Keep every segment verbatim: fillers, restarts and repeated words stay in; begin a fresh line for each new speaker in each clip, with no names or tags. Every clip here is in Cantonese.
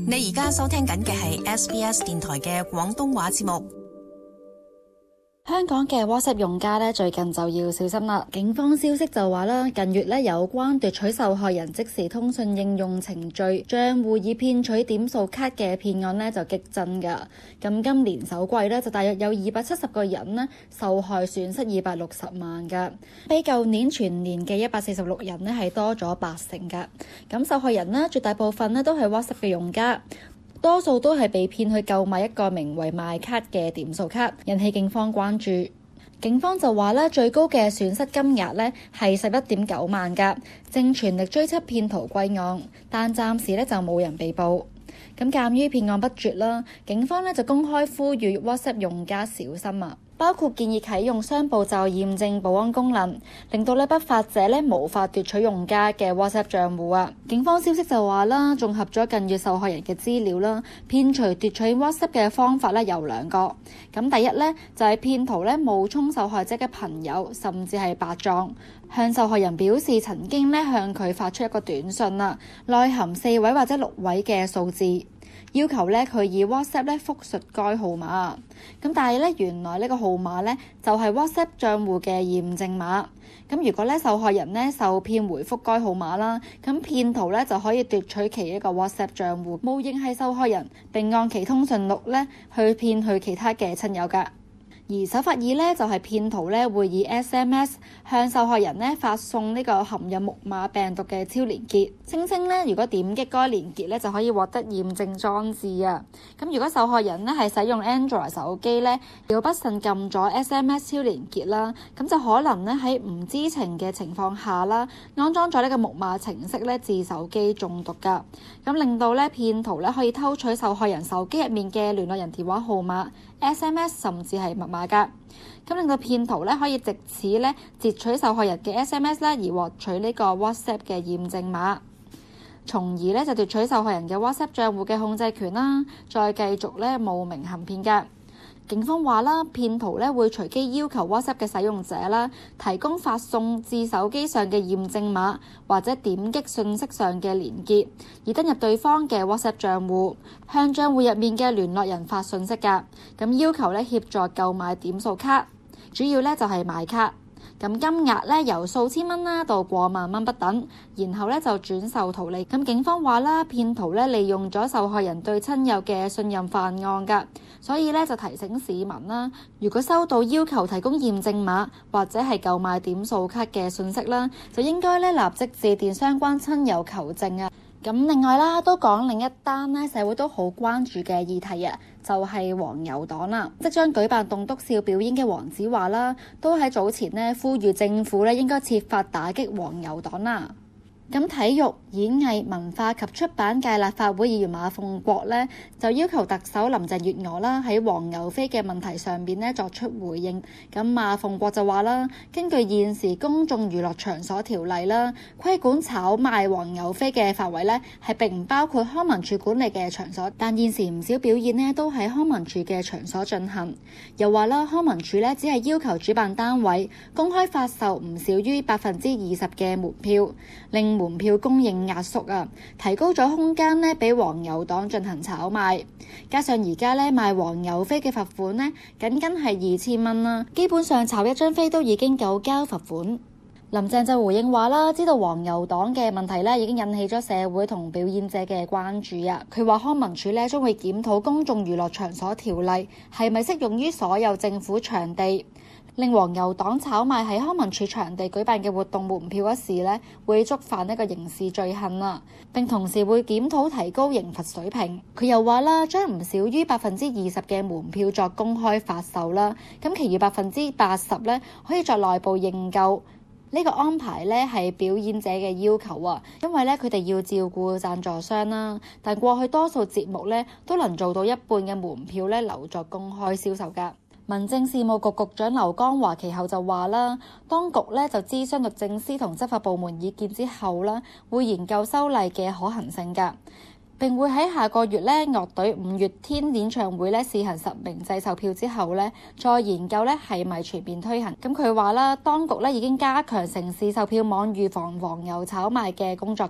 你而家收聽緊嘅係 S B S 電台嘅廣東話節目。
香港嘅 WhatsApp 用家咧，最近就要小心啦。警方消息就話啦，近月咧有關奪取受害人即時通訊應用程序賬戶以騙取點數卡嘅騙案咧就激增噶。咁今年首季咧就大約有二百七十個人咧受害，損失二百六十萬噶，比舊年全年嘅一百四十六人咧係多咗八成噶。咁受害人咧絕大部分咧都係 WhatsApp 嘅用家。多數都係被騙去購買一個名為賣卡嘅點數卡，引起警方關注。警方就話咧，最高嘅損失金額咧係十一點九萬㗎，正全力追緝騙徒歸案，但暫時咧就冇人被捕。咁鑑於騙案不絕啦，警方咧就公開呼籲 WhatsApp 用家小心啊！包括建議啟用雙步驟驗證保安功能，令到咧不法者咧無法奪取用家嘅 WhatsApp 賬戶啊！警方消息就話啦，綜合咗近月受害人嘅資料啦，騙取奪取 WhatsApp 嘅方法咧有兩個。咁第一咧就係騙徒咧冒充受害者嘅朋友，甚至係白撞，向受害人表示曾經咧向佢發出一個短信啊，內含四位或者六位嘅數字。要求咧佢以 WhatsApp 咧複述該號碼，咁但係咧原來呢個號碼咧就係 WhatsApp 賬戶嘅驗證碼。咁如果咧受害人咧受騙回覆該號碼啦，咁騙徒咧就可以奪取其一個 WhatsApp 賬戶，冒認係受害人，並按其通訊錄咧去騙去其他嘅親友㗎。而手法二咧就係騙徒咧會以 S M S 向受害人咧發送呢個含有木馬病毒嘅超連結，聲稱咧如果點擊該連結咧就可以獲得驗證裝置啊。咁如果受害人咧係使用 Android 手機咧，如果不慎撳咗 S M S 超連結啦，咁就可能咧喺唔知情嘅情況下啦，安裝咗呢個木馬程式咧致手機中毒㗎，咁令到咧騙徒咧可以偷取受害人手機入面嘅聯絡人電話號碼、S M S 甚至係密碼㗎，咁令到騙徒咧可以藉此咧截取受害人嘅 S M S 咧，而獲取呢個 WhatsApp 嘅驗證碼，從而咧就奪取受害人嘅 WhatsApp 賬戶嘅控制權啦，再繼續咧冒名行騙㗎。警方話啦，騙徒咧會隨機要求 WhatsApp 嘅使用者啦，提供發送至手機上嘅驗證碼，或者點擊信息上嘅連結，而登入對方嘅 WhatsApp 賬戶，向賬戶入面嘅聯絡人發信息㗎。咁要求咧協助購買點數卡，主要咧就係買卡。咁金額咧由數千蚊啦到過萬蚊不等，然後咧就轉售圖利。咁警方話啦，騙徒咧利用咗受害人對親友嘅信任犯案㗎，所以咧就提醒市民啦，如果收到要求提供驗證碼或者係購買點數卡嘅信息啦，就應該咧立即致電相關親友求證啊。咁另外啦，都講另一單咧社會都好關注嘅議題啊，就係黃牛黨啦。即將舉辦棟篤笑表演嘅黃子華啦，都喺早前咧呼籲政府咧應該設法打擊黃牛黨啦。咁體育、演藝、文化及出版界立法會議員馬逢國咧，就要求特首林鄭月娥啦喺黃牛飛嘅問題上邊咧作出回應。咁馬逢國就話啦，根據現時公眾娛樂場所條例啦，規管炒賣黃牛飛嘅範圍咧係並唔包括康文署管理嘅場所，但現時唔少表演咧都喺康文署嘅場所進行。又話啦，康文署咧只係要求主辦單位公開發售唔少於百分之二十嘅門票，令門票供應壓縮啊，提高咗空間咧俾黃牛黨進行炒賣。加上而家咧賣黃牛飛嘅罰款咧僅僅係二千蚊啦，基本上炒一張飛都已經夠交罰款。林鄭就回應話啦，知道黃牛黨嘅問題咧已經引起咗社會同表演者嘅關注啊。佢話康文署咧將會檢討公眾娛樂場所條例係咪適用於所有政府場地，令黃牛黨炒賣喺康文署場地舉辦嘅活動門票一事咧，會觸犯一個刑事罪行啊，並同時會檢討提高刑罰水平。佢又話啦，將唔少於百分之二十嘅門票作公開發售啦，咁其餘百分之八十咧可以作內部認購。呢個安排咧係表演者嘅要求啊，因為咧佢哋要照顧贊助商啦。但過去多數節目咧都能做到一半嘅門票咧留作公開銷售㗎。民政事務局局長劉江華其後就話啦，當局咧就諮詢律政司同執法部門意見之後啦，會研究修例嘅可行性㗎。並會喺下個月咧樂隊五月天演唱會咧試行實名制售票之後咧，再研究咧係咪全面推行。咁佢話啦，當局咧已經加強城市售票網預防黃牛炒賣嘅工作㗎。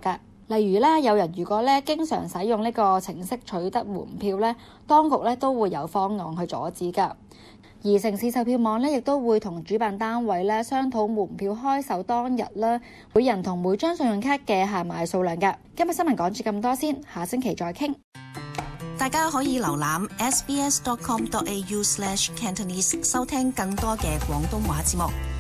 例如咧，有人如果咧經常使用呢個程式取得門票咧，當局咧都會有方案去阻止㗎。而城市售票網咧亦都會同主辦單位咧商討門票開售當日啦，每人同每張信用卡嘅限賣數量㗎。今日新聞講住咁多先，下星期再傾。
大家可以瀏覽 s b s dot com dot a u slash cantonese 收聽更多嘅廣東話節目。